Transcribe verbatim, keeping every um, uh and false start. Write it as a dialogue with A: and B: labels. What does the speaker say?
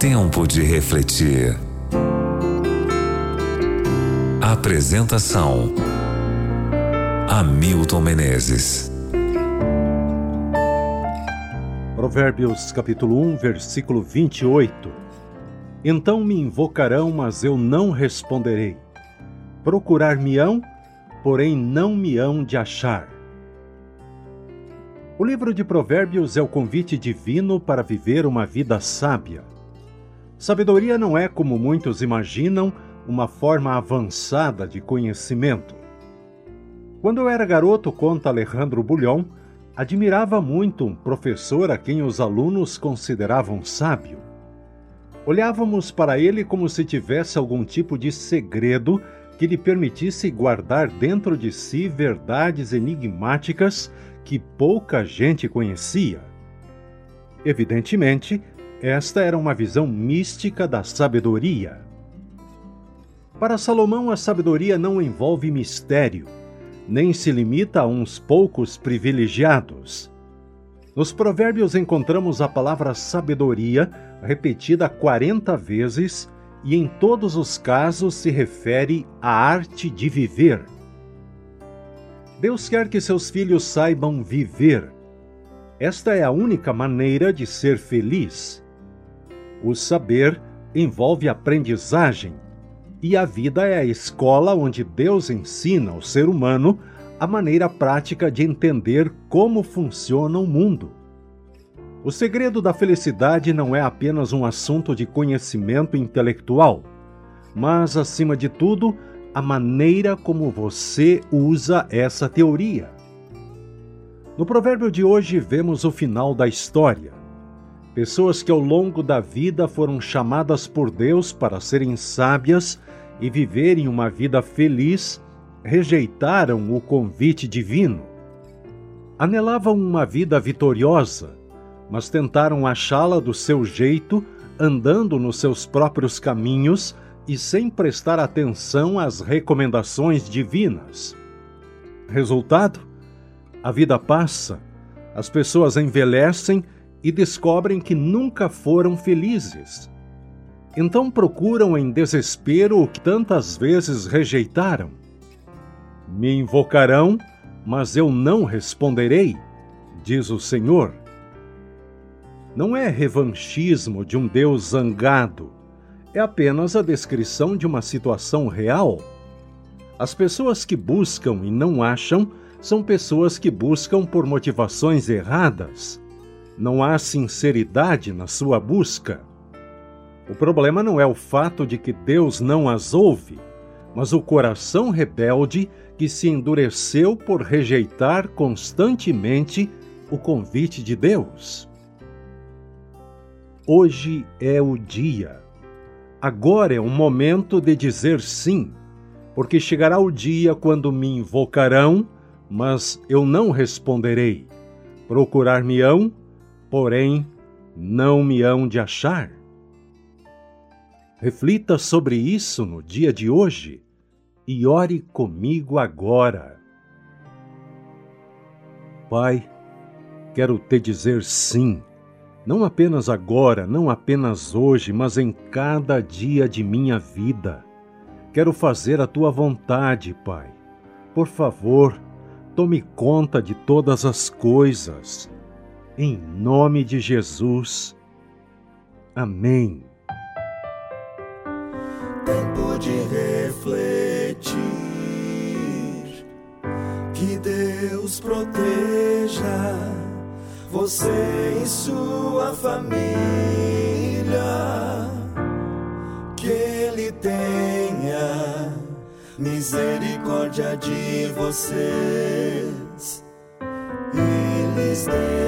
A: Tempo de refletir. Apresentação: Hamilton Menezes.
B: Provérbios capítulo um, versículo vinte e oito. Então me invocarão, mas eu não responderei. Procurar-me-ão, porém não me hão de achar. O livro de Provérbios é o convite divino para viver uma vida sábia. Sabedoria não é, como muitos imaginam, uma forma avançada de conhecimento. Quando eu era garoto, conta Alejandro Bulhon, admirava muito um professor a quem os alunos consideravam sábio. Olhávamos para ele como se tivesse algum tipo de segredo que lhe permitisse guardar dentro de si verdades enigmáticas que pouca gente conhecia. Evidentemente, esta era uma visão mística da sabedoria. Para Salomão, a sabedoria não envolve mistério, nem se limita a uns poucos privilegiados. Nos Provérbios encontramos a palavra sabedoria repetida quarenta vezes e em todos os casos se refere à arte de viver. Deus quer que seus filhos saibam viver. Esta é a única maneira de ser feliz. O saber envolve aprendizagem, e a vida é a escola onde Deus ensina ao ser humano a maneira prática de entender como funciona o mundo. O segredo da felicidade não é apenas um assunto de conhecimento intelectual, mas, acima de tudo, a maneira como você usa essa teoria. No provérbio de hoje, vemos o final da história. Pessoas que ao longo da vida foram chamadas por Deus para serem sábias e viverem uma vida feliz, rejeitaram o convite divino. Anelavam uma vida vitoriosa, mas tentaram achá-la do seu jeito, andando nos seus próprios caminhos e sem prestar atenção às recomendações divinas. Resultado? A vida passa, as pessoas envelhecem e descobrem que nunca foram felizes. Então procuram em desespero o que tantas vezes rejeitaram. Me invocarão, mas eu não responderei, diz o Senhor. Não é revanchismo de um Deus zangado, é apenas a descrição de uma situação real. As pessoas que buscam e não acham são pessoas que buscam por motivações erradas. Não há sinceridade na sua busca. O problema não é o fato de que Deus não as ouve, mas o coração rebelde que se endureceu por rejeitar constantemente o convite de Deus. Hoje é o dia. Agora é o momento de dizer sim, porque chegará o dia quando me invocarão, mas eu não responderei. Procurar-me-ão, porém não me hão de achar. Reflita sobre isso no dia de hoje e ore comigo agora. Pai, quero te dizer sim. Não apenas agora, não apenas hoje, mas em cada dia de minha vida. Quero fazer a tua vontade, Pai. Por favor, tome conta de todas as coisas. Em nome de Jesus. Amém.
C: Tempo de refletir. Que Deus proteja você e sua família, que Ele tenha misericórdia de vocês e lhes dê